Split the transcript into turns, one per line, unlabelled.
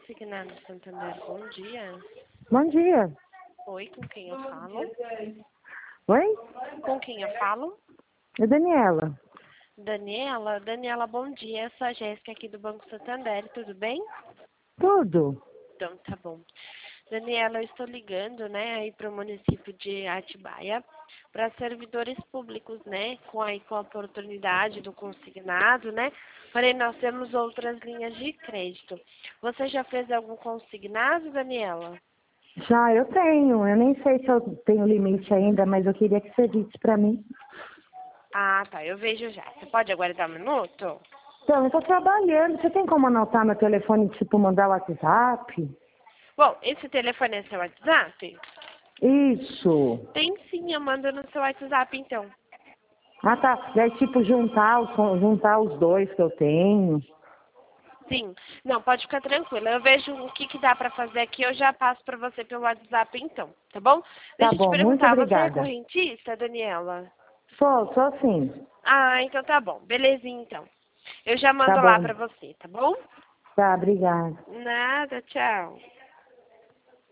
Consignado Santander, bom dia.
Bom dia.
Oi, com quem eu falo?
Oi?
Com quem eu falo?
É Daniela.
Daniela, bom dia. Eu sou a Jéssica aqui do Banco Santander, tudo bem?
Tudo?
Então, tá bom. Daniela, eu estou ligando, né, aí para o município de Atibaia, para servidores públicos, né, com a oportunidade do consignado, né, porém nós temos outras linhas de crédito. Você já fez algum consignado, Daniela?
Já eu tenho. Eu nem sei se eu tenho limite ainda, mas eu queria que você disse para mim.
Ah, tá, eu vejo já. Você pode aguardar um minuto?
Então, eu estou trabalhando. Você tem como anotar meu telefone, tipo, mandar o WhatsApp?
Bom, esse telefone é seu WhatsApp?
Isso.
Tem sim, eu mando no seu WhatsApp, então.
Ah, tá. E aí, tipo, juntar os dois que eu tenho.
Sim. Não, pode ficar tranquila. Eu vejo o que dá para fazer aqui, eu já passo para você pelo WhatsApp, então. Tá bom?
Tá
Deixa eu te
bom, muito
perguntar, você é
obrigada.
correntista, Daniela?
Sou sim.
Ah, então tá bom. Belezinha, então. Eu já
Tá
mando lá
bom.
para você, tá bom?
Tá, obrigada.
Nada, tchau.